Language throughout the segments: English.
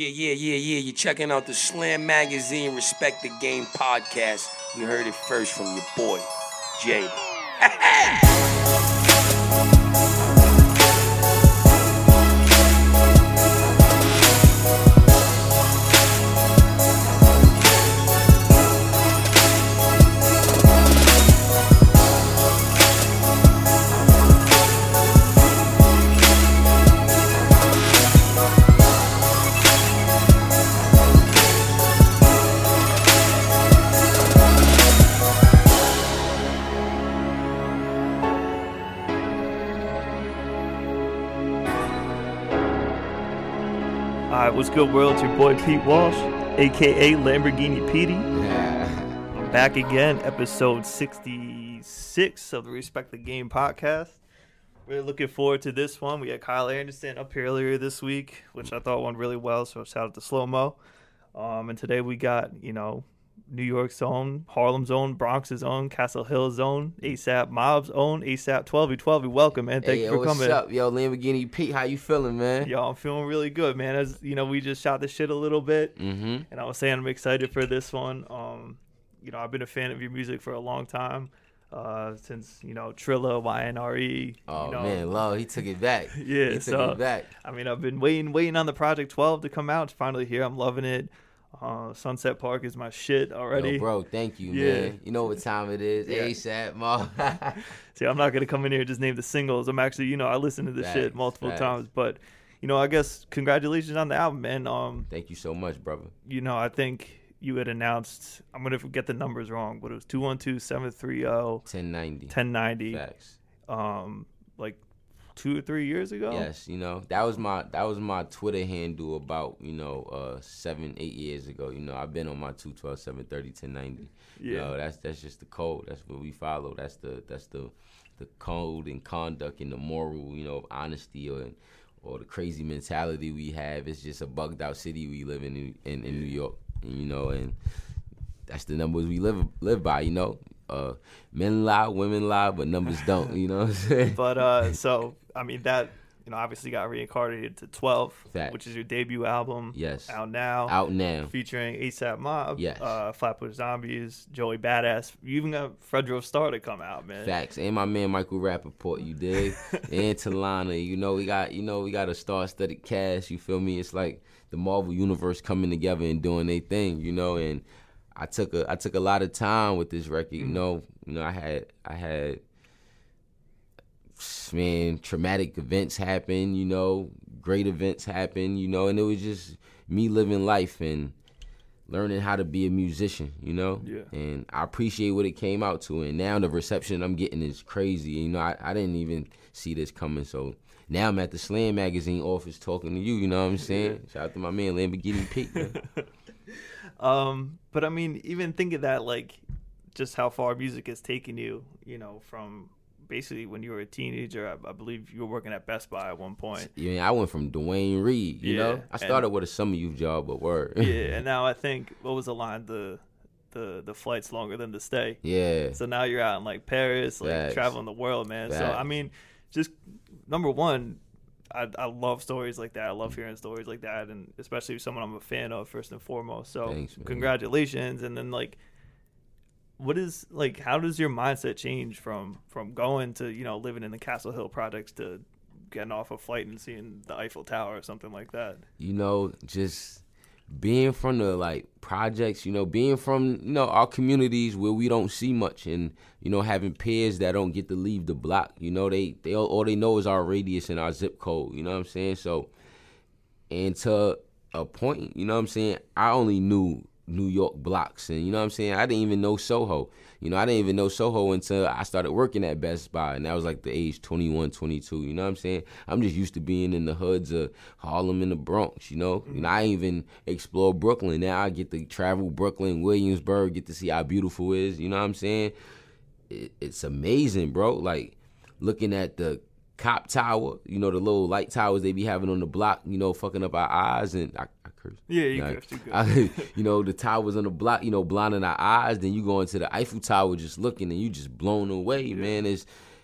Yeah. You're checking out the Slam Magazine Respect the Game podcast. You heard it first from your boy, Jada. What's good, world? It's your boy Pete Walsh, aka Lamborghini Petey. I'm back again, episode 66 of the Respect the Game podcast. Really looking forward to this one. We had Kyle Anderson up here earlier this week, which I thought went really well, so shout out to Slow Mo. And today we got, New York's own, Harlem's own, Bronx's own, Castle Hill's own, ASAP Mob's own, ASAP 12v12. Welcome, man. Thank you for coming. What's up, yo, Lamborghini Pete? How you feeling, man? Yo, I'm feeling really good, man. As we just shot the shit a little bit, and I was saying I'm excited for this one. I've been a fan of your music for a long time, since Trilla, YNRE. Oh man, Lo, he took it back. Yeah, he took it back. I mean, I've been waiting on the Project 12 to come out. It's finally here. I'm loving it. Sunset Park is my shit already. Yo, bro, thank you, man. You know what time it is. Yeah. ASAP, Mo. See, I'm not going to come in here and just name the singles. I'm actually, I listen to this shit multiple times. But, I guess congratulations on the album, man. Thank you so much, brother. I think you had announced, I'm going to get the numbers wrong, but it was 212-730. 1090. Facts. Like 2 or 3 years ago. Yes, that was my Twitter handle about 7-8 years ago. I've been on my 212-730-1090. Yeah, that's just the code. That's what we follow. That's the code and conduct and the moral of honesty or the crazy mentality we have. It's just a bugged out city we live in New York. And that's the numbers we live by. Men lie, women lie, but numbers don't. You know what I'm saying? But so I mean that obviously got reincarnated to 12, Fact. which is your debut album. Yes. Out now. Featuring ASAP Mob. Yes. Flatbush Zombies, Joey Badass. You even got Fredro Starr to come out, man. Facts. And my man Michael Rappaport, you dig? And Talana. We got a star-studded cast. You feel me? It's like the Marvel universe coming together and doing their thing. And I took a lot of time with this record. I had traumatic events happen. Great events happen. And it was just me living life and learning how to be a musician. Yeah. And I appreciate what it came out to. And now the reception I'm getting is crazy. I didn't even see this coming. So now I'm at the Slam Magazine office talking to you. You know what I'm saying? Shout out to my man Lamborghini Pete. Man. But I mean, even think of that, like, just how far music has taken you, from basically when you were a teenager. I believe you were working at Best Buy at one point. Yeah, I went from Dwayne Reed, you know? I started with a summer youth job, but word. Yeah, and now I think, what was the line? The flight's longer than the stay. Yeah. So now you're out in, like, Paris, like, traveling the world, man. Facts. So, I mean, just, number one, I love stories like that. I love hearing stories like that, and especially someone I'm a fan of, first and foremost. So, Thanks, congratulations. And then, like, how does your mindset change from going to, living in the Castle Hill projects to getting off a flight and seeing the Eiffel Tower or something like that? Just being from the, like, projects, being from, our communities where we don't see much, and, having peers that don't get to leave the block, they all they know is our radius and our zip code, you know what I'm saying? So, and to a point, I only knew New York blocks, and I didn't even know Soho. I didn't even know Soho until I started working at Best Buy, and that was like the age 21, 22, I'm just used to being in the hoods of Harlem and the Bronx, I even explore Brooklyn. Now I get to travel Brooklyn, Williamsburg, get to see how beautiful it is, It's amazing, bro. Like, looking at the Cop Tower, the little light towers they be having on the block, fucking up our eyes, and I curse. Yeah, you curse. The towers on the block, blinding our eyes. Then you go into the Eiffel Tower just looking, and you just blown away, man.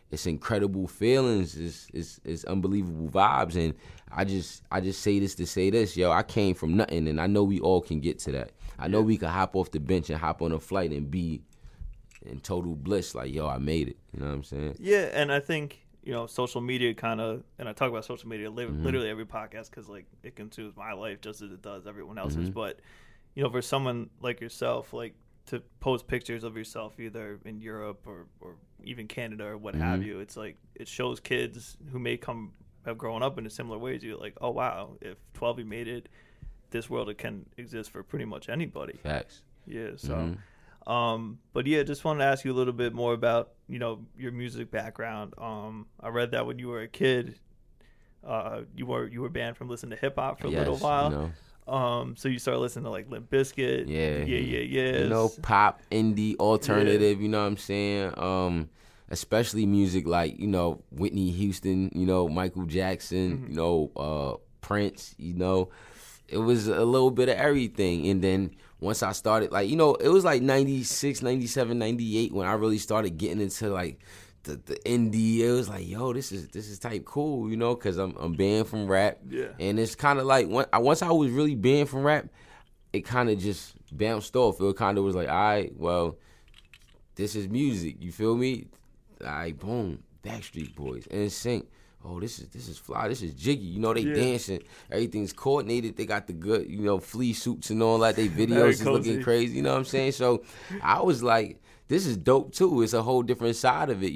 it's incredible feelings. It's unbelievable vibes. And I just say this to say this, yo. I came from nothing, and I know we all can get to that. I know we can hop off the bench and hop on a flight and be in total bliss, like, yo, I made it. You know what I'm saying? Yeah, and I think, social media kind of, and I talk about social media literally every podcast because, like, it consumes my life just as it does everyone else's. But, for someone like yourself, like, to post pictures of yourself either in Europe or even Canada or what have you, it's like it shows kids who may have grown up in a similar ways. You're like, oh, wow, if 12 made it, this world, it can exist for pretty much anybody. Facts. Yeah, so... but yeah, just wanted to ask you a little bit more about, your music background. I read that when you were a kid, you were banned from listening to hip hop for a little while. So you started listening to like Limp Bizkit. Yeah. Pop, indie, alternative, you know what I'm saying? Especially music like, Whitney Houston, Michael Jackson, Prince, it was a little bit of everything. And then once I started, like, it was like 96, 97, 98 when I really started getting into like the indie. It was like, yo, this is type cool, because I'm banned from rap. Yeah. And it's kind of like once I was really banned from rap, it kind of just bounced off. It kind of was like, all right, well, this is music. You feel me? All right, boom, Backstreet Boys, NSYNC. Oh, this is fly. This is jiggy. They dancing. Everything's coordinated. They got the good, flea suits and all that. They videos is looking crazy. You know what I'm saying? So I was like, this is dope too. It's a whole different side of it.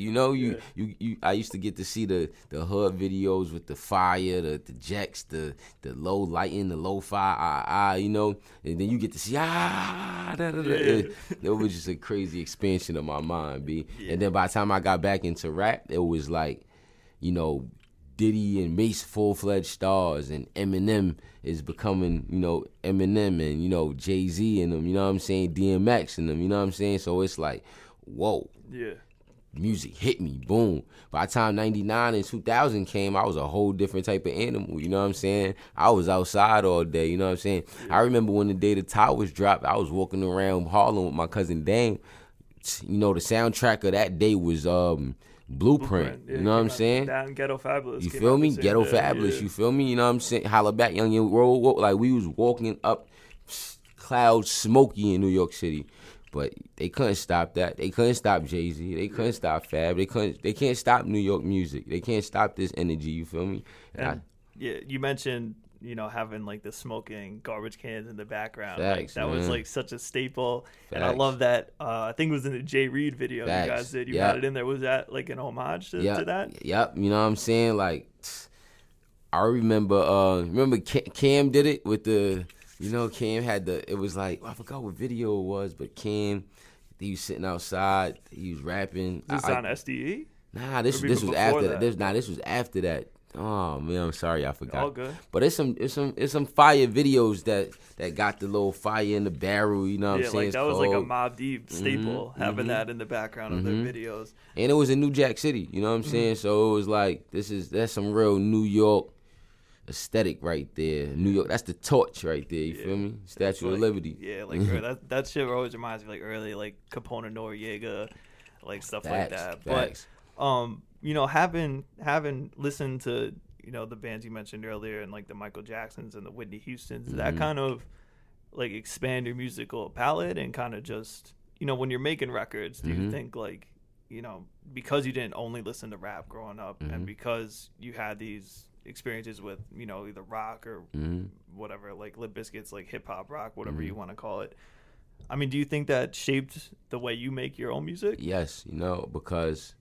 I used to get to see the hood videos with the fire, the jacks, the low lighting, the lo-fi, and then you get to see It was just a crazy expansion of my mind, B. Yeah. And then by the time I got back into rap, it was like, Diddy and Mace full-fledged stars, and Eminem is becoming, Eminem, and, Jay-Z and them, you know what I'm saying, DMX and them, you know what I'm saying? So it's like, whoa. Yeah. Music hit me, boom. By the time 99 and 2000 came, I was a whole different type of animal, you know what I'm saying? I was outside all day, you know what I'm saying? Yeah. I remember when the day the Towers dropped, I was walking around Harlem with my cousin Dame. The soundtrack of that day was, Blueprint, you know what I'm saying? Down Ghetto Fabulous. You feel me? Ghetto Fabulous, you feel me? You know what I'm saying? Holla back, young roll. Like, we was walking up clouds smoky in New York City. But they couldn't stop that. They couldn't stop Jay-Z. They couldn't stop Fab. They can't stop New York music. They can't stop this energy, you feel me? You mentioned, having like the smoking garbage cans in the background. Facts, that was like such a staple. Facts. And I love that. I think it was in the Jay Reed video Facts. you guys did. You had it in there. Was that like an homage to that? Yep. You know what I'm saying? Like, I remember Cam did it with the, Cam had it was like, I forgot what video it was, but Cam, he was sitting outside, he was rapping. Was this on SDE? Nah, this was after that. This was after that. Oh man, I'm sorry, I forgot. All good. But it's some fire videos that got the little fire in the barrel. You know what I'm saying? Yeah, like that was like a Mobb Deep staple, having that in the background of their videos. And it was in New Jack City. You know what I'm saying? So it was like that's some real New York aesthetic right there. New York, that's the torch right there. You feel me? Statue of Liberty. Yeah, like that shit always reminds me like early like Capone and Noriega, like stuff like that. Facts. But having listened to the bands you mentioned earlier and like the Michael Jacksons and the Whitney Houstons, that kind of like expand your musical palette and kind of just when you're making records, do you think like because you didn't only listen to rap growing up and because you had these experiences with either rock or whatever, like Limp Bizkit's like hip hop rock, whatever you want to call it, I mean, do you think that shaped the way you make your own music? Yes, because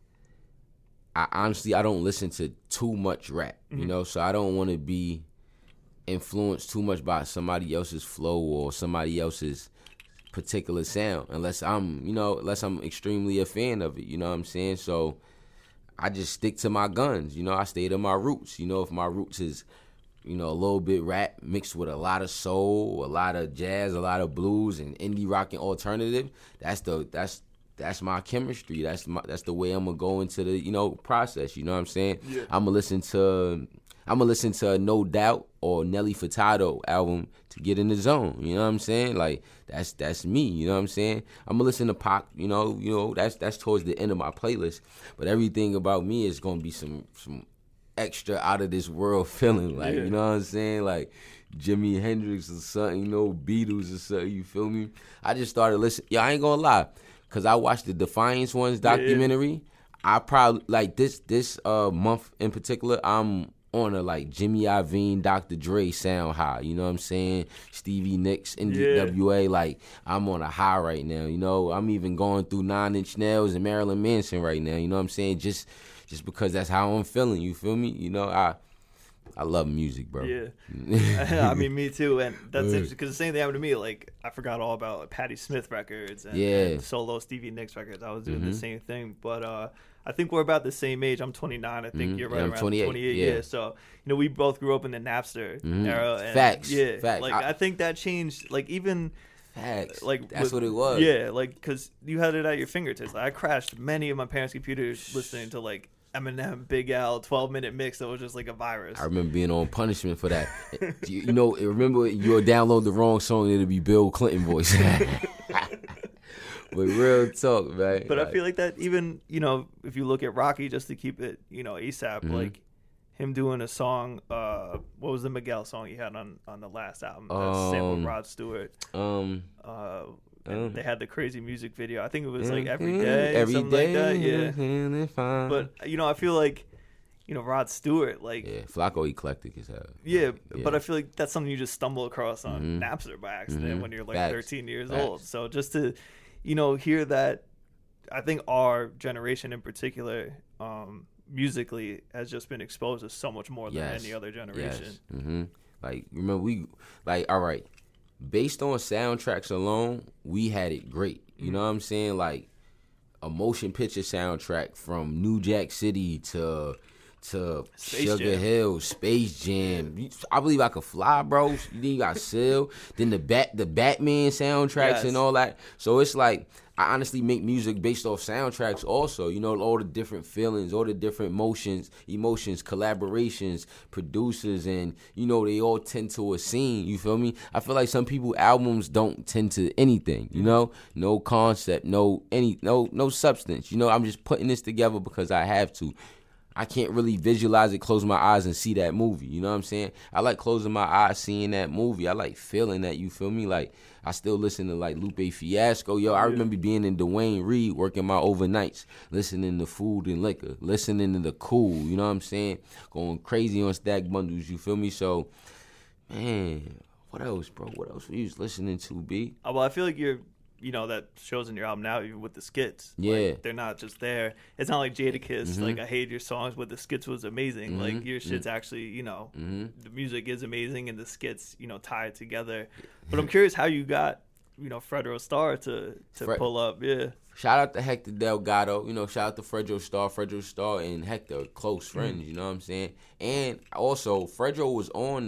I honestly don't listen to too much rap, so I don't want to be influenced too much by somebody else's flow or somebody else's particular sound, unless I'm extremely a fan of it, you know what I'm saying? So I just stick to my guns, I stay to my roots, if my roots is, a little bit rap mixed with a lot of soul, a lot of jazz, a lot of blues and indie rock and alternative, that's my chemistry. That's the way I'm gonna go into the process. You know what I'm saying? Yeah. I'm gonna listen to I'm gonna listen to a No Doubt or Nelly Furtado album to get in the zone. You know what I'm saying? Like that's me. You know what I'm saying? I'm gonna listen to Pac. You know that's towards the end of my playlist. But everything about me is gonna be some extra out of this world feeling. Like you know what I'm saying? Like Jimi Hendrix or something. Beatles or something. You feel me? I just started listening. Yeah, I ain't gonna lie, cause I watched the Defiance Ones documentary. I probably like this month in particular. I'm on a like Jimmy Iovine, Dr. Dre sound high. You know what I'm saying? Stevie Nicks, NWA. Like I'm on a high right now. You know, I'm even going through 9 Inch Nails and Marilyn Manson right now. You know what I'm saying? Just because that's how I'm feeling. You feel me? You know, I love music, bro. Yeah. I mean, me too. And that's interesting because the same thing happened to me. Like, I forgot all about like, Patti Smith records and solo Stevie Nicks records. I was doing the same thing. But I think we're about the same age. I'm 29. I think you're right around 28. Yeah. So, we both grew up in the Napster era. And, Facts. Yeah. Facts. Like, I think that changed, like, even... Facts. Like that's what it was. Yeah, like, because you had it at your fingertips. Like, I crashed many of my parents' computers listening to, like, Eminem, Big L, 12-minute mix that was just like a virus. I remember being on punishment for that. Remember you'll download the wrong song and it'll be Bill Clinton voice. But real talk, man. But I feel like that even, if you look at Rocky, just to keep it, ASAP, like him doing a song, what was the Miguel song he had on the last album? That sampled Rod Stewart. They had the crazy music video. I think it was like every day, something like that. Yeah. But I feel like Rod Stewart, like Flacco eclectic as hell. Yeah, but I feel like that's something you just stumble across on Napster by accident when you're like 13 years old. So just to hear that, I think our generation in particular, musically, has just been exposed to so much more than any other generation. Yes. Like remember all right. Based on soundtracks alone, we had it great. You know what I'm saying? Like a motion picture soundtrack from New Jack City to Sugar Hill, Space Jam. I Believe I Could Fly, bro. Then you got Seal. Then the Batman soundtracks and all that. So it's like I honestly make music based off soundtracks also. All the different feelings, all the different emotions, collaborations, producers, and they all tend to a scene. You feel me? I feel like some people albums don't tend to anything. No concept, no substance. I'm just putting this together because I have to. I can't really visualize it, close my eyes, and see that movie. You know what I'm saying? I like closing my eyes, seeing that movie. I like feeling that, you feel me? Like, I still listen to, like, Lupe Fiasco. Yo, I remember being in Dwayne Reed, working my overnights, listening to Food and Liquor, listening to The Cool, you know what I'm saying? Going crazy on Stack Bundles, you feel me? So, man, what else, bro? What else were you listening to, B? Well, I feel like you're... that shows in your album now, even with the skits. Yeah. Like, they're not just there. It's not like Jadakiss, like, I hate your songs, but the skits was amazing. Like, your shit's actually, the music is amazing and the skits, tie it together. But I'm curious how you got, Fredro Starr to pull up. Yeah. Shout out to Hector Delgado. Shout out to Fredro Starr and Hector, close friends, you know what I'm saying? And also, Fredro was on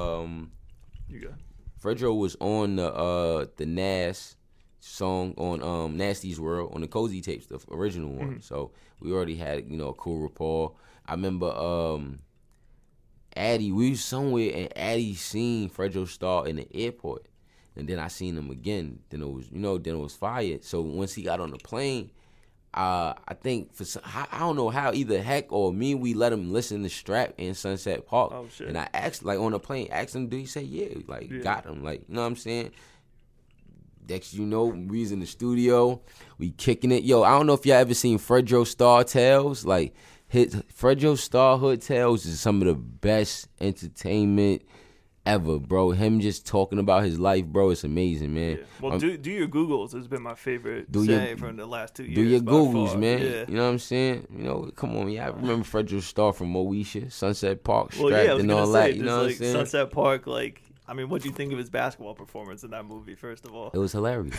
the Nas song on Nasty's World on the Cozy Tapes, the original one. So we already had a cool rapport. I remember Addy, we was somewhere and Addy seen Fredro Starr in the airport, and then I seen him again. Then it was fire. So once he got on the plane, I think I don't know how, either Heck or me, we let him listen to Strap in Sunset Park. Oh shit! And I asked, like, on the plane, him, do he say got him, like, you know what I'm saying? Next, we was in the studio, we kicking it. Yo, I don't know if y'all ever seen Fredro Starr Tales. Like, Fredro Starr Hood Tales is some of the best entertainment ever, bro. Him just talking about his life, bro, it's amazing, man. Yeah. Well, do your Googles has been my favorite saying from the last 2 years. Do your Googles, man. Yeah. You know what I'm saying? Come on, yeah. I remember Fredro Starr from Moesha, Sunset Park, Strapped, and all that. You know what I'm saying? Sunset Park, like, I mean, what do you think of his basketball performance in that movie, first of all? It was hilarious.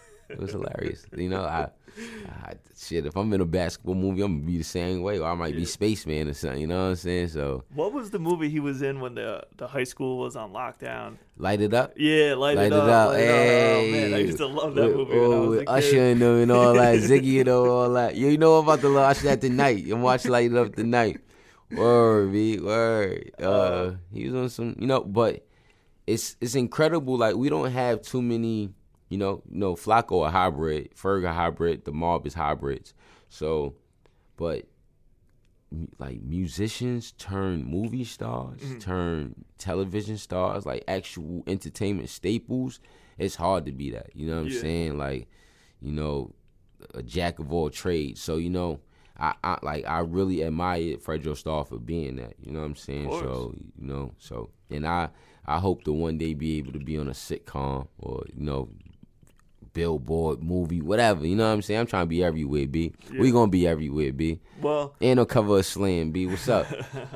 Shit, if I'm in a basketball movie, I'm going to be the same way, or I might be Spaceman or something, you know what I'm saying? So, what was the movie he was in when the high school was on lockdown? Light It Up? Yeah, Light It Up. Hey. Oh, man, I used to love that movie when I was a kid. Usher and them and all that, Ziggy and all that. You know about the little Usher at the night. You watch Light It Up tonight. Word, B, word. He was on some, but it's incredible. Like, we don't have too many, Flacco a hybrid, Ferg a hybrid, the Mob is hybrids. So, but like musicians turn movie stars, turn television stars, like actual entertainment staples. It's hard to be that. You know what I'm saying? Like, a jack of all trades. So, I really admire Fredro Starr for being that. You know what I'm saying? So, and I hope to one day be able to be on a sitcom or, Billboard movie, whatever. You know what I'm saying? I'm trying to be everywhere, B. Yeah. We gonna be everywhere, B. Well, and on cover of Slam, B. What's up?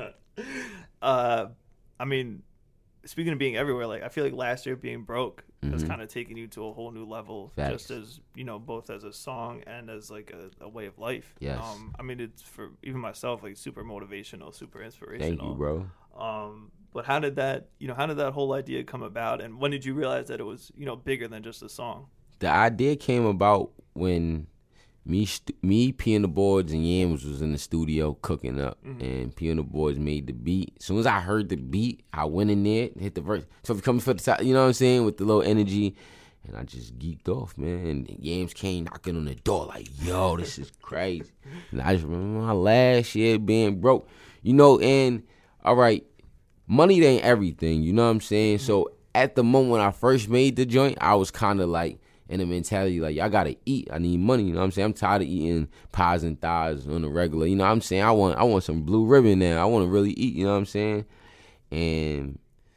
I mean, speaking of being everywhere, like, I feel like last year being broke has kind of taken you to a whole new level. Facts. Just as, both as a song and as like a way of life. Yes. I mean, it's for even myself, like, super motivational, super inspirational. Thank you, bro. But how did that whole idea come about, and when did you realize that it was, bigger than just a song? The idea came about when me, P and the Boards and Yams was in the studio cooking up, and P and the Boards made the beat. As soon as I heard the beat, I went in there, hit the verse. So if coming for the top, you know what I'm saying, with the little energy, and I just geeked off, man. And Yams came knocking on the door like, yo, this is crazy. And I just remember my last year being broke, and all right, money ain't everything, you know what I'm saying? So at the moment when I first made the joint, I was kind of like, in the mentality, like, I gotta eat. I need money, you know what I'm saying? I'm tired of eating pies and thighs on the regular. You know what I'm saying? I want some blue ribbon now. I want to really eat, you know what I'm saying? And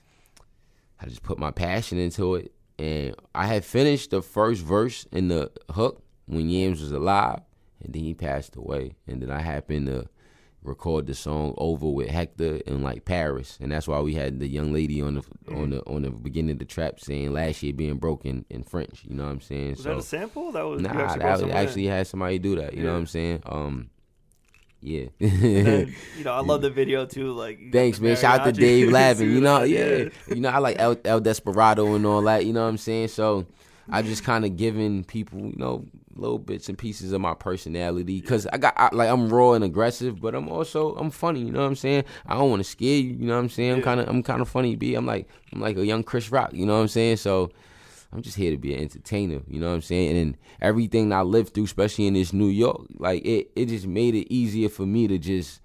I just put my passion into it. And I had finished the first verse in the hook when Yams was alive, and then he passed away. And then I happened to record the song over with Hector in like Paris, and that's why we had the young lady on the beginning of the trap saying last year being broken in French. You know what I'm saying? Was that a sample? That was actually had somebody do that. You know what I'm saying? Yeah. Then, I love the video too. Like, thanks, man. Shout out to Dave Lavin. I like El Desperado and all that. You know what I'm saying? So I just kind of giving people, little bits and pieces of my personality, because I'm raw and aggressive, but I'm funny. You know what I'm saying? I don't want to scare you. You know what I'm saying? I'm kind of funny. I'm like a young Chris Rock. You know what I'm saying? So I'm just here to be an entertainer. You know what I'm saying? And everything I lived through, especially in this New York, like it just made it easier for me to just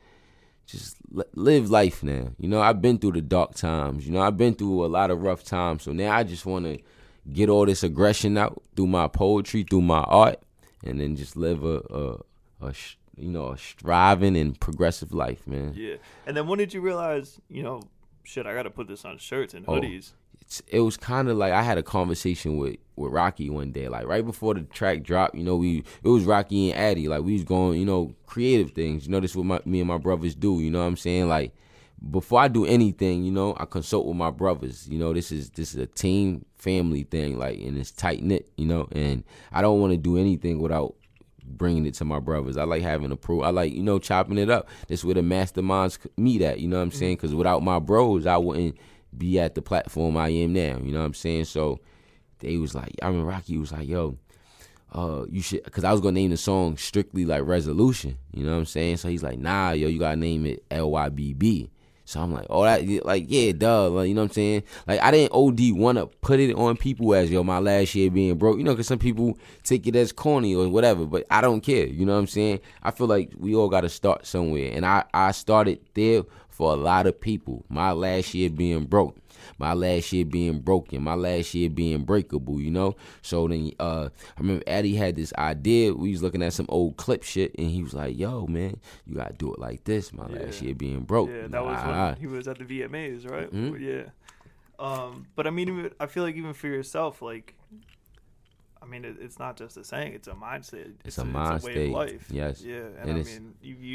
live life now. I've been through the dark times. I've been through a lot of rough times. So now I just want to get all this aggression out through my poetry, through my art, and then just live a striving and progressive life, man. Yeah. And then when did you realize, I got to put this on shirts and hoodies? It was kind of like I had a conversation with Rocky one day, like right before the track dropped. It was Rocky and Addy, like we was going, creative things. This is what me and my brothers do. You know what I'm saying? Like, before I do anything, I consult with my brothers. This is a team family thing, like, and it's tight knit, and I don't want to do anything without bringing it to my brothers. I like having a pro. I like, chopping it up. That's where the masterminds meet at, you know what I'm saying? Because without my bros, I wouldn't be at the platform I am now, you know what I'm saying? So they was like, I remember Rocky was like, yo, you should, because I was going to name the song strictly like Resolution, you know what I'm saying? So he's like, nah, yo, you got to name it LYBB. So I'm like, oh, that, like, yeah, duh, like, you know what I'm saying? Like, I didn't OD want to put it on people as, yo, my last year being broke, because some people take it as corny or whatever, but I don't care, you know what I'm saying? I feel like we all got to start somewhere, and I started there for a lot of people. My last year being broke, my last year being broken, my last year being breakable, So then I remember Addy had this idea. We was looking at some old clip shit, and he was like, yo, man, you got to do it like this, my last year being broke. Yeah, that was when he was at the VMAs, right? Mm-hmm. Yeah. But I mean, I feel like even for yourself, like, I mean, it's not just a saying, it's a mindset. It's a mind way state. Of life. Yes. Yeah, and I mean,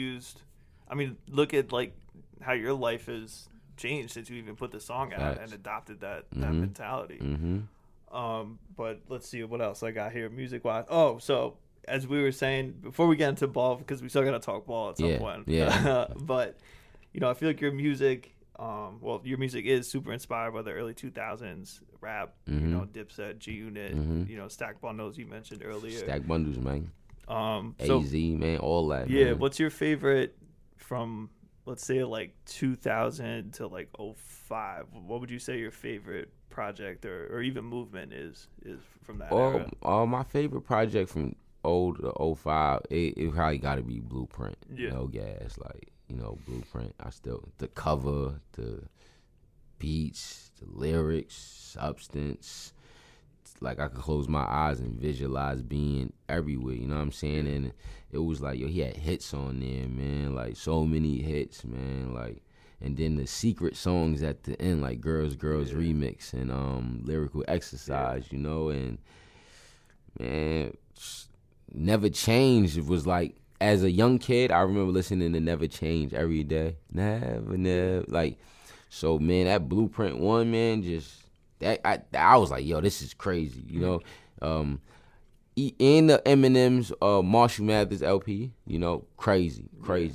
look at, like, how your life has changed since you even put the song out and adopted that mentality. Mm-hmm. But let's see what else I got here music wise. Oh, so as we were saying before we get into ball, because we still got to talk ball at some point. Yeah. But I feel like your music, your music is super inspired by the early 2000s rap. Mm-hmm. Dipset, G Unit, Stack Bundles you mentioned earlier. Stack Bundles, man. So, AZ, man, all that. Yeah. Man. What's your favorite from let's say like 2000 to like 05, what would you say your favorite project or even movement is from that era? My favorite project from 0 to 05, it probably got to be Blueprint. Yeah. No gas, like, Blueprint. The cover, the beats, the lyrics, substance. It's like I could close my eyes and visualize being everywhere, you know what I'm saying? And it was like, he had hits on there, man, like so many hits, man, like, and then the secret songs at the end, like Girls Remix and Lyrical Exercise, and man, Never Change. It was like, as a young kid, I remember listening to Never Change every day. Never, like, so man, that Blueprint one, man, just that I was like, yo, this is crazy, And the Eminem's Marshall Mathers LP, crazy,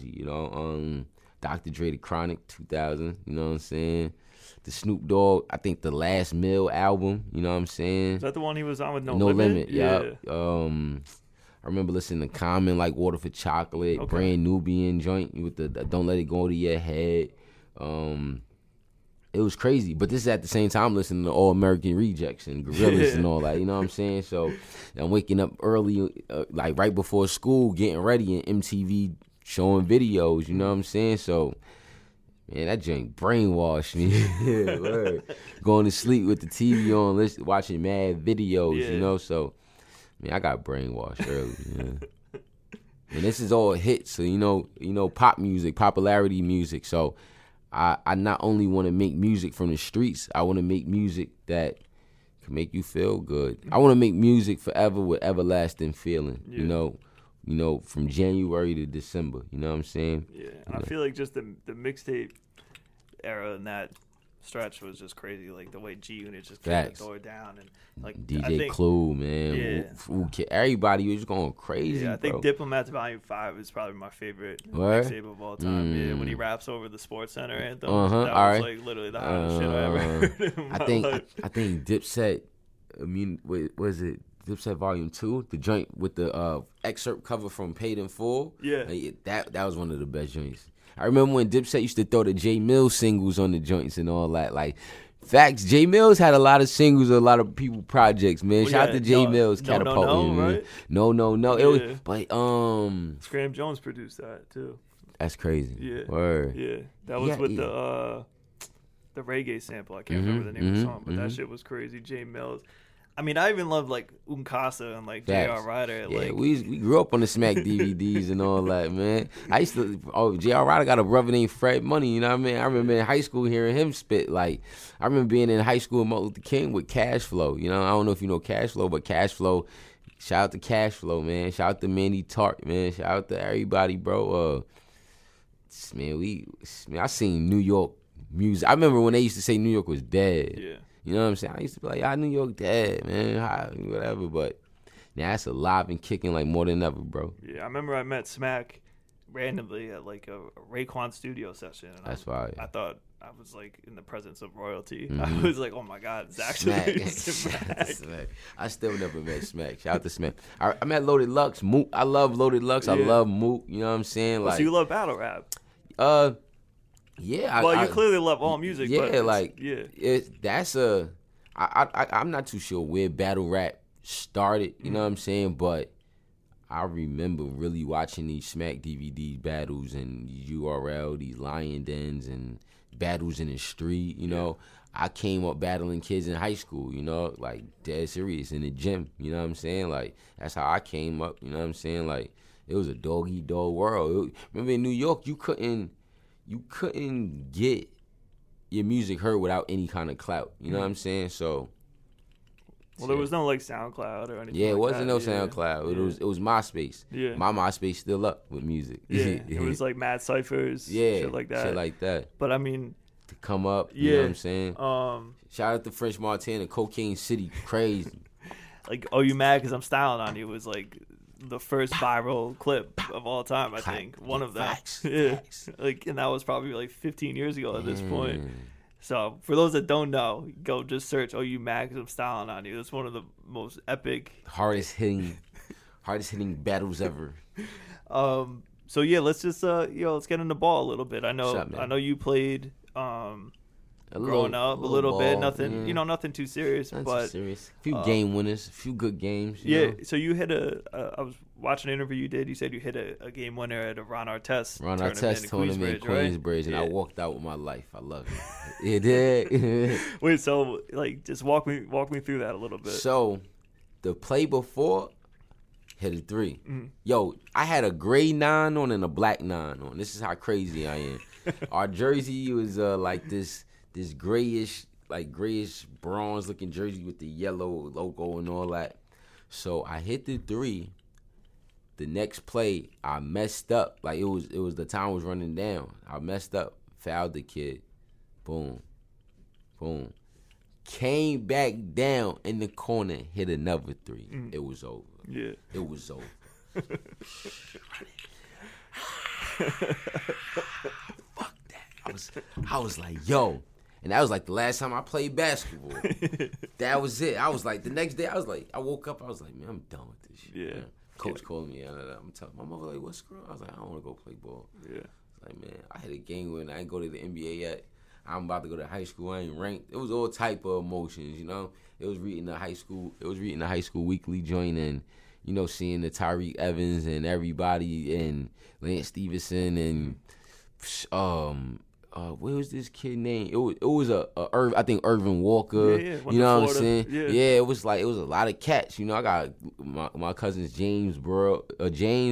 Dr. Dre, The Chronic, 2000, you know what I'm saying? The Snoop Dogg, I think the Last Meal album, you know what I'm saying? Is that the one he was on with No Limit? Yeah. I remember listening to Common, like Water for Chocolate, Brand Nubian joint with the Don't Let It Go to Your Head. It was crazy, but this is at the same time listening to All American Rejects and Gorillaz and all that, you know what I'm saying? So I'm waking up early, like right before school, getting ready, and MTV showing videos, you know what I'm saying? So, man, that joint brainwashed me. Word. Going to sleep with the TV on, watching mad videos, So, man, I got brainwashed early, man. And this is all hits, so pop music, popularity music. So I not only want to make music from the streets, I want to make music that can make you feel good. I want to make music forever with everlasting feeling, from January to December. You know what I'm saying? Yeah, and I feel like just the mixtape era and that stretch was just crazy. Like the way G Unit just kicked the door down, and like DJ Clue, man, everybody was going crazy. Yeah, I think bro. Diplomats Volume 5 is probably my favorite mixtape of all time. Yeah, when he raps over the Sports Center anthem, that was like literally the hottest shit I ever heard in my life. I think Dipset. Was it Dipset Volume 2? The joint with the excerpt cover from Paid in Full. Yeah, that was one of the best joints. I remember when Dipset used to throw the J Mills singles on the joints and all that. Like, facts, J Mills had a lot of singles, a lot of people projects, man. Shout out to J Mills, catapulting, man. Right? No. Yeah. It was, but Scram Jones produced that too. That's crazy. Yeah. Word. Yeah, that was with the reggae sample. I can't remember the name of the song, but that shit was crazy. J Mills. I mean, I even loved like Casa and like J.R. Ryder. Yeah, like we grew up on the Smack DVDs and all that, man. I used to. J.R. Ryder got a brother named Fred Money. You know what I mean? I remember in high school hearing him spit. Like, I remember being in high school with Martin Luther King with Cash Flow. You know, I don't know if you know Cash Flow, but Cash Flow. Shout out to Cash Flow, man. Shout out to Mandy Tart, man. Shout out to everybody, bro. I seen New York music. I remember when they used to say New York was dead. Yeah. You know what I'm saying? I used to be like, New York dead, man, whatever. But now it's alive and kicking like more than ever, bro. Yeah, I remember I met Smack randomly at like a Raekwon studio session. And that's why. I thought I was like in the presence of royalty. I was like, oh my God, it's actually Smack. I still never met Smack. Shout out to Smack. I met Loaded Lux. Mook. I love Loaded Lux. I love Mook. You know what I'm saying? Like, so you love battle rap? Yeah. Well, you clearly love all music. Yeah, but I'm not too sure where battle rap started. You know what I'm saying? But I remember really watching these Smack DVD battles and URL, these Lion Dens and battles in the street. You know, I came up battling kids in high school. You know, like dead serious in the gym. You know what I'm saying? Like that's how I came up. You know what I'm saying? Like it was a dog eat dog world. Remember in New York, you couldn't get your music heard without any kind of clout. You know what I'm saying? So, there was no like SoundCloud or anything. Yeah, it like wasn't that. no SoundCloud. It was MySpace. Yeah, my MySpace still up with music. Yeah, it was like Mad Cyphers. Yeah, shit like that. Shit like that. But I mean, to come up. You know what I'm saying? Shout out to French Montana, Cocaine City, crazy. Like, oh, you mad because I'm styling on you was like the first viral clip of all time, I think. One of them. Facts. Like, and that was probably like 15 years ago at this point. So for those that don't know, go just search "Oh You Mad 'Cause I'm Styling on You." That's one of the most epic, hardest hitting battles ever. So yeah, let's just let's get in the ball a little bit. I know What's up, man? I know you played A growing up a little bit. ball, Nothing, yeah. Nothing too serious. Nothing but too serious. A few game winners, a few good games. you yeah, know? so you hit I was watching an interview you did. You said you hit a game winner at a Ron Artest tournament in Queensbridge, and right? I walked out with my life. I love it. It did. Wait, so like just walk me through that a little bit. So, the play before, hit a 3. Mm-hmm. Yo, I had a gray 9 on and a black 9 on. This is how crazy I am. Our jersey was like this grayish bronze looking jersey with the yellow logo and all that. So I hit the 3. The next play, I messed up. Like it was the time was running down. I messed up, fouled the kid. Boom. Boom. Came back down in the corner, hit another 3. It was over. Yeah. It was over. Fuck that. I was like, yo. And that was like the last time I played basketball. That was it. I was like, the next day, I woke up, I was like, man, I'm done with this shit. Yeah. Man. Coach called me, I'm telling my mother, like, what's wrong? I was like, I don't want to go play ball. Yeah. Like, man, I had a game win. I ain't go to the NBA yet. I'm about to go to high school. I ain't ranked. It was all type of emotions, It was reading the high school weekly joint and, seeing the Tyreek Evans and everybody and Lance Stevenson and what was this kid name? It was I think Irvin Walker. Yeah, you know what I'm Florida. saying? Yeah, it was a lot of cats. I got my cousins James Blue and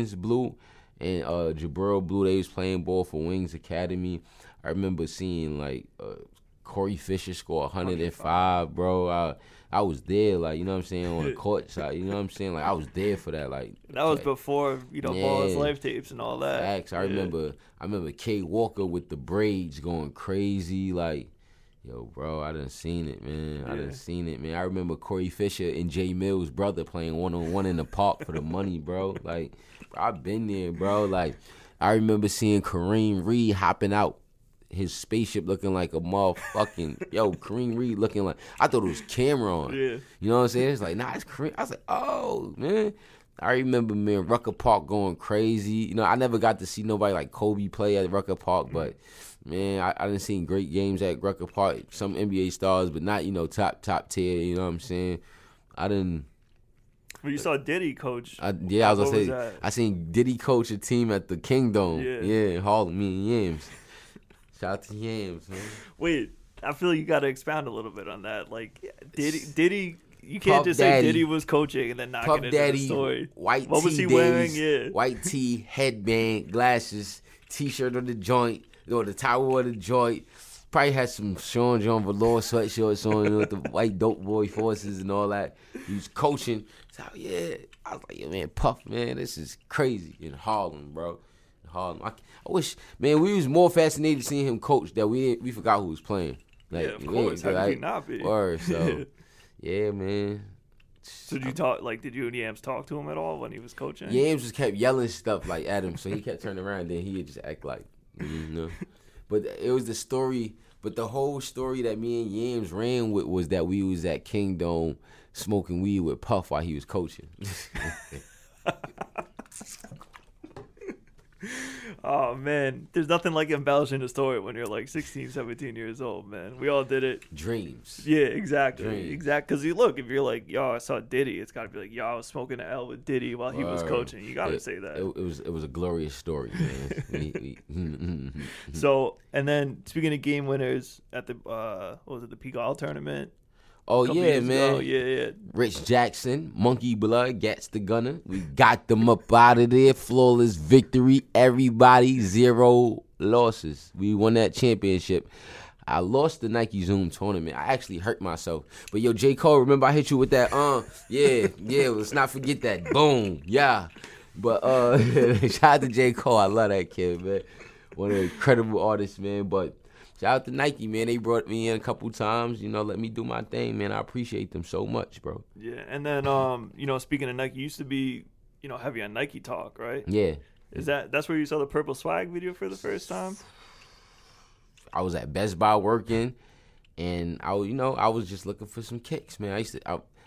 Jabril Blue. They was playing ball for Wings Academy. I remember seeing Corey Fisher score 105, bro. I was there, on the court side. You know what I'm saying? I was there for that. That was before, Ball's life tapes and all that. Facts. I remember Kay Walker with the braids going crazy. Yo, bro, I done seen it, man. I remember Corey Fisher and Jay Mills' brother playing 1-on-1 in the park for the money, bro. I've been there, bro. I remember seeing Kareem Reed hopping out his spaceship looking like a motherfucking Kareem Reed looking like, I thought it was Cameron. Yeah. You know what I'm saying? It's like, nah, it's Kareem. I was like, oh, man. I remember Rucker Park going crazy. I never got to see nobody like Kobe play at Rucker Park, but man, I done seen great games at Rucker Park. Some NBA stars, but not top tier. You know what I'm saying? Well, you saw Diddy coach. I was gonna say I seen Diddy coach a team at the Kingdom. Yeah, Harlem, me and Yams. Shout out to Yams, man. Wait, I feel you got to expound a little bit on that. Diddy. You can't Puff just Daddy, say Diddy was coaching and then not Puff get into Daddy, the story. White what tee was he days, wearing? Yeah. White tee, headband, glasses, T-shirt on the joint, the towel on the joint. Probably had some Sean John Velour sweatshirts on with the white dope boy forces and all that. He was coaching. So, yeah, I was like, man, Puff, man, this is crazy in Harlem, bro. In Harlem. I wish, man, we was more fascinated seeing him coach that we forgot who was playing. Of course. How could we not be? Word, so. Yeah, man. So did you talk? Did you and Yams talk to him at all when he was coaching? Yams just kept yelling stuff at him, so he kept turning around. And then he would just act But it was the story. But the whole story that me and Yams ran with was that we was at Kingdom smoking weed with Puff while he was coaching. Oh, man. There's nothing like embellishing a story when you're 16, 17 years old, man. We all did it. Dreams. Yeah, exactly. Dreams. Exactly. Because look, if you're like, yo, I saw Diddy, it's got to be like, yo, I was smoking an L with Diddy while he was coaching. You got to say that. It was a glorious story, man. So, and then speaking of game winners at the, the Peacock tournament? Oh, yeah, man. Oh, yeah. Rich Jackson, Monkey Blood, Gats the Gunner. We got them up out of there. Flawless victory. Everybody, 0 losses. We won that championship. I lost the Nike Zoom tournament. I actually hurt myself. But, yo, J. Cole, remember I hit you with that, yeah, let's not forget that. Boom, yeah. But shout out to J. Cole. I love that kid, man. One of the incredible artists, man. But shout out to Nike, man. They brought me in a couple times, let me do my thing, man. I appreciate them so much, bro. Yeah, and then, speaking of Nike, you used to be, heavy on Nike Talk, right? Yeah. That's where you saw the Purple Swag video for the first time? I was at Best Buy working, and I was just looking for some kicks, man. I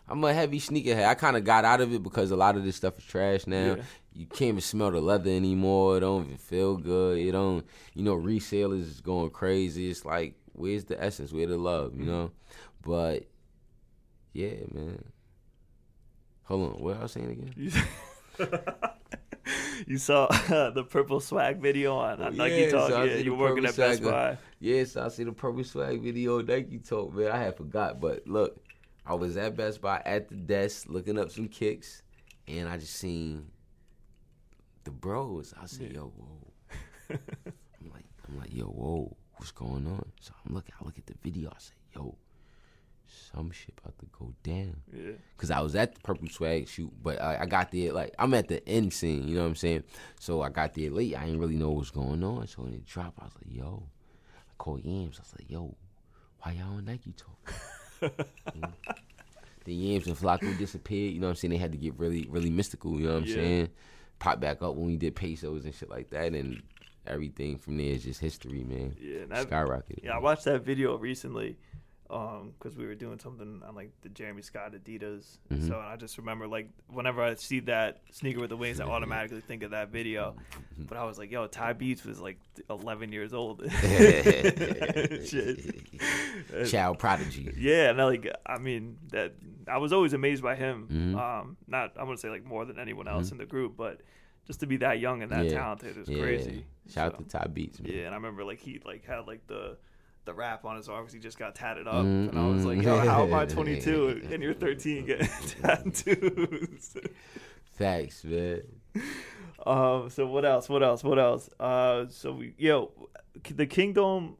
I'm a heavy sneakerhead. I kind of got out of it because a lot of this stuff is trash now. Yeah. You can't even smell the leather anymore. It don't even feel good. It don't, resale is going crazy. It's like, where's the essence? Where's the love, you know? But, yeah, man. Hold on. What I was saying again? You saw the Purple Swag video on Nike Talk. So You were working at Best Buy. Yeah, so I see the Purple Swag video on Nike Talk, man. I had forgot. But, look, I was at Best Buy at the desk looking up some kicks, and I just seen the bros. I said, yo, whoa. I'm like, yo, whoa, what's going on? So I look at the video. I say, yo, some shit about to go down. Yeah. Cause I was at the Purple Swag shoot, but I got there like I'm at the end scene. You know what I'm saying? So I got there late. I didn't really know what was going on. So when it dropped, I was like, yo. I called Yams. I was like, yo, why y'all on Nike Talk? The Yams and Flacco disappeared. You know what I'm saying? They had to get really, really mystical. You know what I'm saying? Pop back up when we did pesos and shit like that, and everything from there is just history, man. Yeah, skyrocketed. Yeah, I watched that video recently because we were doing something on like the Jeremy Scott Adidas. Mm-hmm. So I just remember like whenever I see that sneaker with the wings, I automatically think of that video. But I was like, yo, Ty Beats was like 11 years old. Shit. Child prodigy. Yeah, and I was always amazed by him. Mm-hmm. Not I wouldn't say like more than anyone else in the group, but just to be that young and that talented is crazy. Shout out to Ty Beats, man. Yeah, and I remember like he like had like the wrap on his arm because he just got tatted up, and I was like, yo, how am I 22 and you're 13 getting tattoos? Facts, man. So what else? So the Kingdom,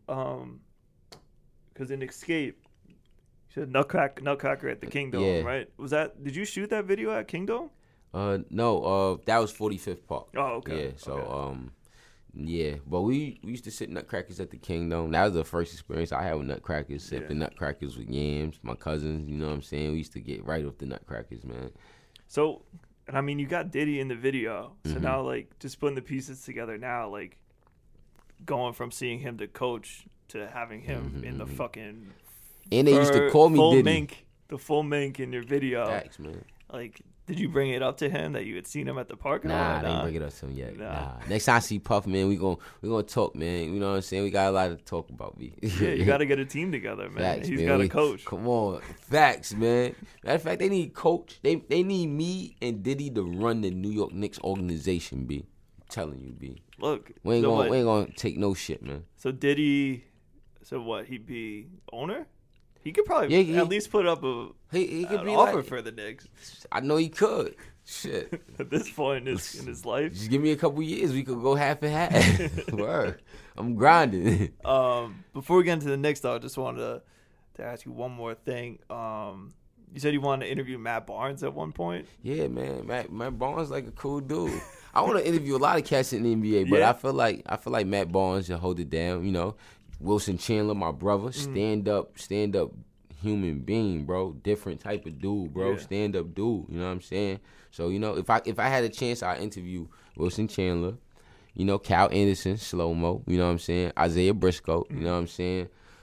because in Escape, you said Nutcracker at the Kingdom, right? Did you shoot that video at Kingdom? No, that was 45th Park. Oh, okay. Yeah, so yeah, but we used to sit Nutcrackers at the Kingdom. That was the first experience I had with Nutcrackers, sipping Nutcrackers with Yams, my cousins, you know what I'm saying? We used to get right off the Nutcrackers, man. So, and I mean, you got Diddy in the video. So now, like, just putting the pieces together now, like, going from seeing him to coach to having him in the fucking... And they used to call me Diddy. The full mink in your video. Facts, man. Like... Did you bring it up to him that you had seen him at the park? Nah, I didn't bring it up to him yet. Nah. Next time I see Puff, man, we gonna talk, man. You know what I'm saying? We got a lot to talk about, B. Yeah, you got to get a team together, man. Facts, He's got a coach. Come on. Facts, man. Matter of fact, they need coach. They need me and Diddy to run the New York Knicks organization, B. I'm telling you, B. Look. We ain't gonna take no shit, man. So Diddy, he'd be owner? He could probably at least put up an offer for the Knicks. I know he could. Shit. At this point in his life. Just give me a couple years. We could go half and half. Word. I'm grinding. Before we get into the Knicks, though, I just wanted to ask you one more thing. You said you wanted to interview Matt Barnes at one point? Yeah, man. Matt Barnes like a cool dude. I want to interview a lot of cats in the NBA, but I feel like Matt Barnes should hold it down, you know. Wilson Chandler, my brother, stand up human being, bro. Different type of dude, bro. Stand up dude. You know what I'm saying? So, you know, if I had a chance, I'd interview Wilson Chandler, you know, Cal Anderson, Slow-Mo, you know what I'm saying? Isaiah Briscoe, you know what I'm saying?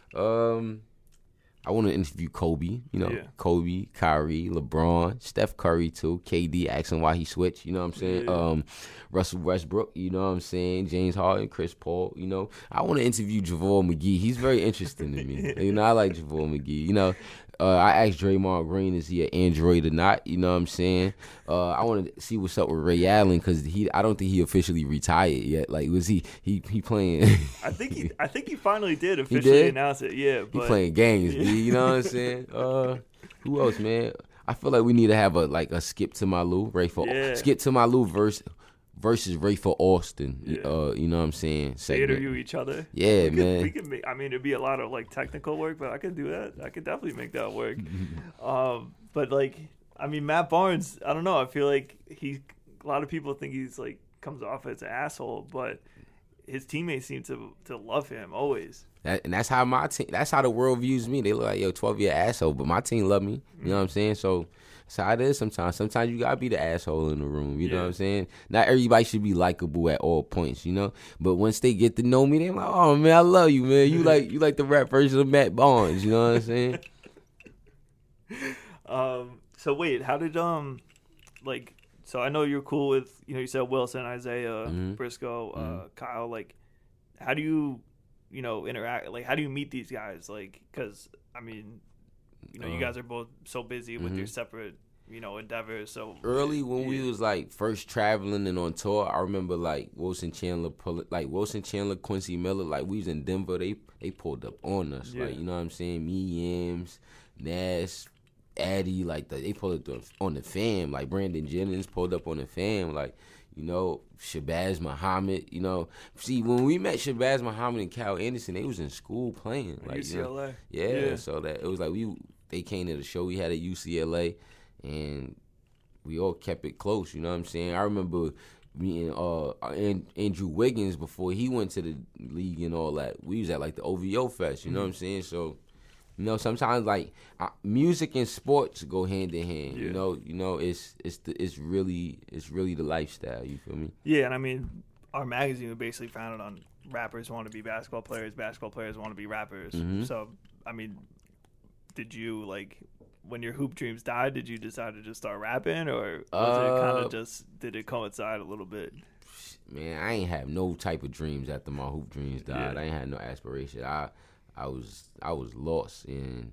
I want to interview Kobe, you know, Kobe, Kyrie, LeBron, Steph Curry too, KD asking why he switched, you know what I'm saying? Russell Westbrook, you know what I'm saying? James Harden, Chris Paul, you know. I want to interview JaVale McGee. He's very interesting to me. You know, I like JaVale McGee. You know, I asked Draymond Green, is he an android or not? You know what I'm saying? I want to see what's up with Ray Allen because I don't think he officially retired yet. Like, was he playing? I think he finally did officially announce it. Yeah, but he playing games. You know what I'm saying? Who else, man? I feel like we need to have a Skip to My Lou, Skip to My Lou versus Ray for Austin. You know what I'm saying? They interview each other. Yeah, man. We can make, I mean, it'd be a lot of like technical work, but I could do that. I could definitely make that work. But like, I mean, Matt Barnes, I don't know. I feel like a lot of people think he's like comes off as an asshole, but his teammates seem to love him always. And that's how that's how the world views me. They look like, yo, 12-year asshole, but my team love me. You know what I'm saying? So that's how it is sometimes. Sometimes you gotta be the asshole in the room. You know what I'm saying? Not everybody should be likable at all points, you know? But once they get to know me, they're like, oh man, I love you, man. You like the rap version of Matt Barnes, you know what I'm saying? So wait, how did like, so I know you're cool with, you know, you said Wilson, Isaiah, Briscoe, Kyle. Like, how do you, you know, interact? Like, how do you meet these guys? Like, because I mean, you know, you guys are both so busy with your separate, you know, endeavors. So early when we was like first traveling and on tour, I remember like Wilson Chandler, Quincy Miller. Like we was in Denver, they pulled up on us. Yeah. Like, you know what I'm saying? Me, Yams, Nash, Addy, like they pulled up on the fam. Like Brandon Jennings pulled up on the fam. Like, you know, Shabazz Muhammad. You know, see when we met Shabazz Muhammad and Cal Anderson, they was in school playing. Like UCLA. You know, yeah. So that it was like they came to the show we had at UCLA. And we all kept it close, you know what I'm saying? I remember me and Andrew Wiggins before he went to the league and all that. We was at like the OVO Fest, you know what I'm saying? So, you know, sometimes like music and sports go hand in hand. Yeah. You know, it's really the lifestyle. You feel me? Yeah, and I mean, our magazine was basically founded on rappers want to be basketball players want to be rappers. So, I mean, did you like? When your hoop dreams died, did you decide to just start rapping, or was it kind of just, did it coincide a little bit? Man, I ain't have no type of dreams after my hoop dreams died. Yeah. I ain't had no aspiration. I was lost, and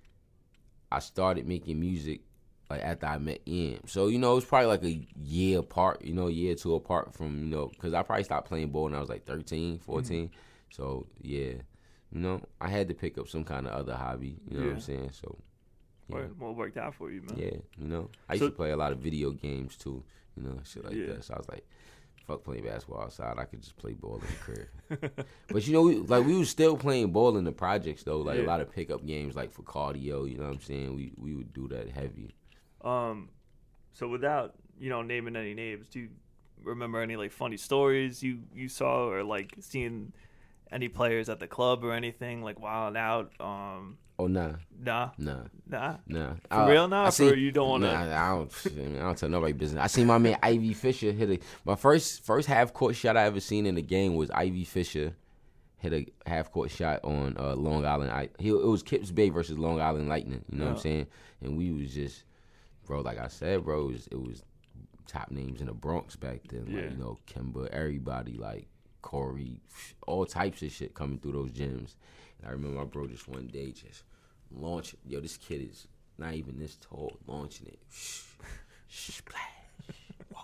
I started making music like after I met Ian. So, you know, it was probably like a year apart, you know, year or two apart from, you know, because I probably stopped playing ball when I was like 13, 14. So, yeah, you know, I had to pick up some kind of other hobby, you know what I'm saying? So. Yeah. Well, it worked out for you, man. Yeah, you know. I used to play a lot of video games, too, you know, shit like that. So I was like, fuck playing basketball outside. I could just play ball in the crib. But, you know, we was still playing ball in the projects, though. Like, a lot of pickup games, like, for cardio, you know what I'm saying? We would do that heavy. So without, you know, naming any names, do you remember any, like, funny stories you saw, or, like, seeing any players at the club or anything, like, wilding out? Oh, nah. Nah. For real now? Or you don't want to? Nah, I don't tell nobody business. I seen my man Ivy Fisher hit my first half court shot I ever seen in the game was Ivy Fisher hit a half court shot on Long Island. It was Kips Bay versus Long Island Lightning. You know what I'm saying? And we was just, bro, like I said, bro, it was top names in the Bronx back then. Like, you know, Kemba, everybody, like Corey, all types of shit coming through those gyms. And I remember my bro just one day just launching. Yo, this kid is not even this tall, launching it. Splash. Whoa.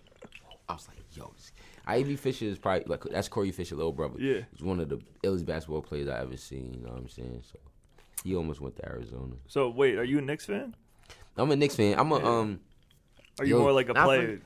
I was like, yo, Ivy Fisher is probably, like, that's Corey Fisher, little brother. Yeah. He's one of the illest basketball players I ever seen, you know what I'm saying? So he almost went to Arizona. So wait, are you a Knicks fan? I'm a Knicks fan. I'm a Are you more like a player?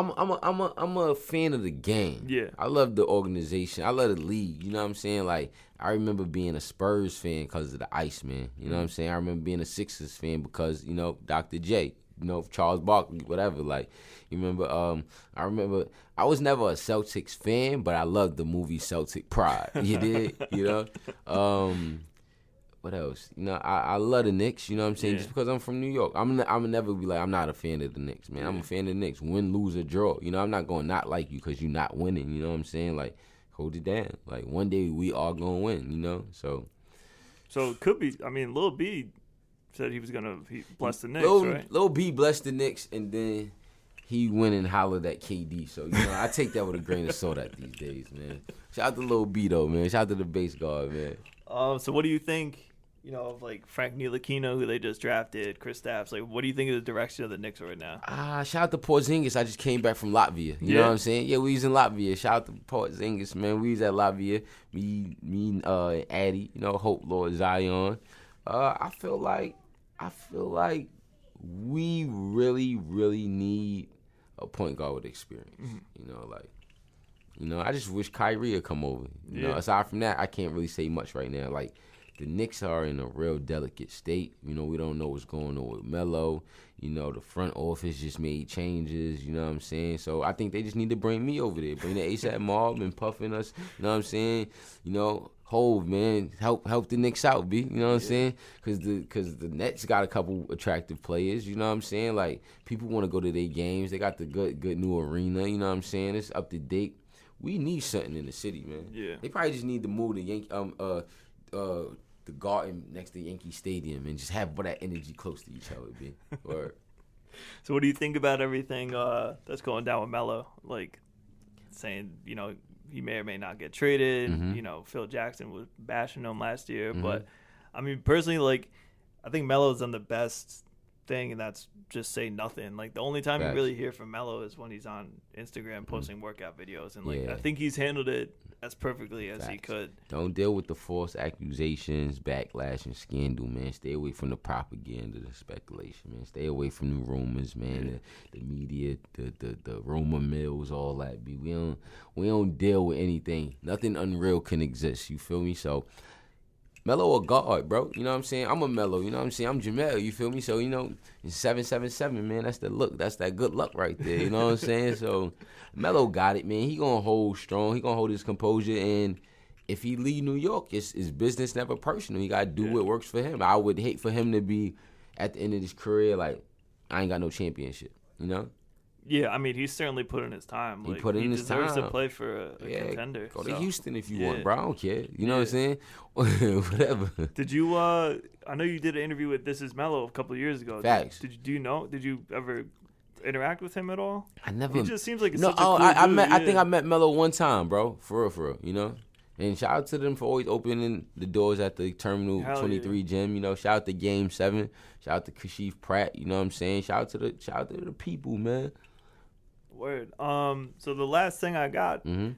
I'm a fan of the game. Yeah. I love the organization. I love the league. You know what I'm saying? Like, I remember being a Spurs fan because of the Iceman. You know what I'm saying? I remember being a Sixers fan because, you know, Dr. J, you know, Charles Barkley, whatever. Like, you remember, I remember, I was never a Celtics fan, but I loved the movie Celtic Pride. You did? You know? What else? You know, I love the Knicks, you know what I'm saying? Just because I'm from New York. I'm never be like, I'm not a fan of the Knicks, man. I'm a fan of the Knicks. Win, lose, or draw. You know, I'm not going to not like you because you're not winning, you know what I'm saying? Like, hold it down. Like, one day we are going to win, you know? So it could be, I mean, Lil B said he was going to bless the Knicks, right? Lil B blessed the Knicks, and then he went and hollered at KD. So, you know, I take that with a grain of salt at these days, man. Shout out to Lil B, though, man. Shout out to the base guard, man. So what do you think, you know, of like Frank Ntilikina, who they just drafted, Kristaps? Like, what do you think of the direction of the Knicks right now? Shout out to Porzingis. I just came back from Latvia. You know what I'm saying? Yeah, we was in Latvia. Shout out to Porzingis, man. We was at Latvia. Me, Addy, you know, Hope, Lord Zion. I feel like we really, really need a point guard with experience. You know, like, you know, I just wish Kyrie would come over. You know, aside from that, I can't really say much right now. Like, the Knicks are in a real delicate state. You know, we don't know what's going on with Melo. You know, the front office just made changes. You know what I'm saying? So I think they just need to bring me over there. Bring the ASAP mob and puffing us. You know what I'm saying? You know, Hove, man, help the Knicks out, B. You know what I'm saying? Because the Nets got a couple attractive players. You know what I'm saying? Like, people want to go to their games. They got the good new arena. You know what I'm saying? It's up to date. We need something in the city, man. Yeah. They probably just need to move the Garden next to Yankee Stadium and just have all that energy close to each other, B. Or So what do you think about everything that's going down with Melo? Like saying, he may or may not get traded. Mm-hmm. Phil Jackson was bashing him last year. Mm-hmm. But, I mean, personally, I think Melo's done the best thing, and that's just say nothing. The only time you really hear from Melo is when he's on Instagram posting workout videos. And, I think he's handled it as perfectly as he could. Don't deal with the false accusations, backlash, and scandal, man. Stay away from the propaganda, the speculation, man. Stay away from the rumors, man. The media, the rumor mills, all that. We don't deal with anything. Nothing unreal can exist. You feel me? So Melo a guard, bro. You know what I'm saying? I'm a Melo. You know what I'm saying? I'm Jamel. You feel me? So, it's 777, man. That's the look. That's that good luck right there. You know what I'm saying? So Melo got it, man. He gonna hold strong. He gonna hold his composure. And if he leave New York, it's business, never personal. He gotta do what works for him. I would hate for him to be at the end of his career I ain't got no championship. Yeah, I mean, he's certainly put in his time. He put in his time. He deserves to play for a contender. Go to Houston if you want, bro. I don't care. You know what I'm saying? Whatever. Did you? I know you did an interview with This Is Melo a couple of years ago. Facts. Did you ever interact with him at all? I never. He just seems like such a cool I dude. I think I met Melo one time, bro. For real. And shout out to them for always opening the doors at the Terminal 23 gym. Shout out to Game 7. Shout out to Kashif Pratt. You know what I'm saying? Shout out to the people, man. Word. So the last thing I got is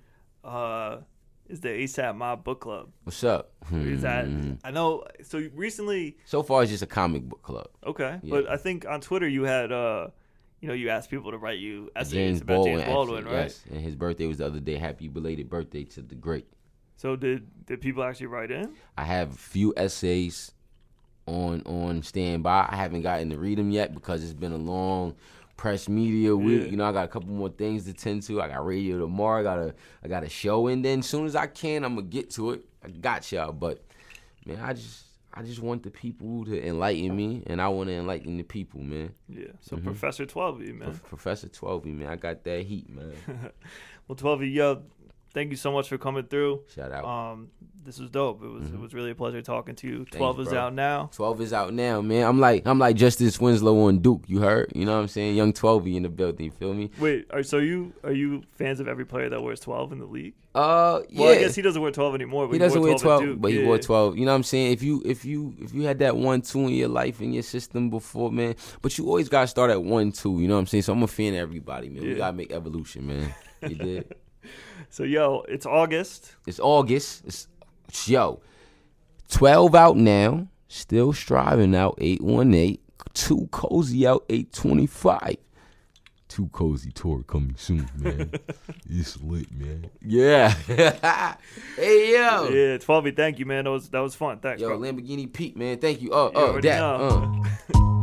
the ASAP Mob Book Club. What's up? Is that I know? So recently, so far it's just a comic book club. Okay, but I think on Twitter you had you asked people to write you essays about James Baldwin, right? Yes, and his birthday was the other day. Happy belated birthday to the great. So did people actually write in? I have a few essays on standby. I haven't gotten to read them yet because it's been a long press media week. I got a couple more things to tend to. I got radio tomorrow. I got a show, and then as soon as I can, I'm gonna get to it. I got y'all, but man, I just want the people to enlighten me, and I want to enlighten the people, man. Yeah. So Professor 12E, man. Professor 12E, man. I got that heat, man. Well, 12E, yo, thank you so much for coming through. Shout out. This was dope. It was really a pleasure talking to you. 12 is out now. 12 is out now, man. I'm like Justice Winslow on Duke. You heard? You know what I'm saying? Young 12E in the building. You feel me? Wait, so are you fans of every player that wears 12 in the league? Yeah. Well, I guess he doesn't wear 12 anymore. But he doesn't wear 12, but he wore 12. You know what I'm saying? If you had that 1-2 in your life, in your system before, man, but you always gotta start at 1-2. You know what I'm saying? So I'm a fan of everybody, man. We gotta make evolution, man. You did. So yo, it's August. It's 12 out now. Still striving out 818. Too Cozy out 825. Too Cozy tour coming soon, man. It's lit, man. Yeah. Hey yo. Yeah, 12E, thank you, man. That was fun. Thanks, yo, bro. Lamborghini Pete, man. Thank you. That.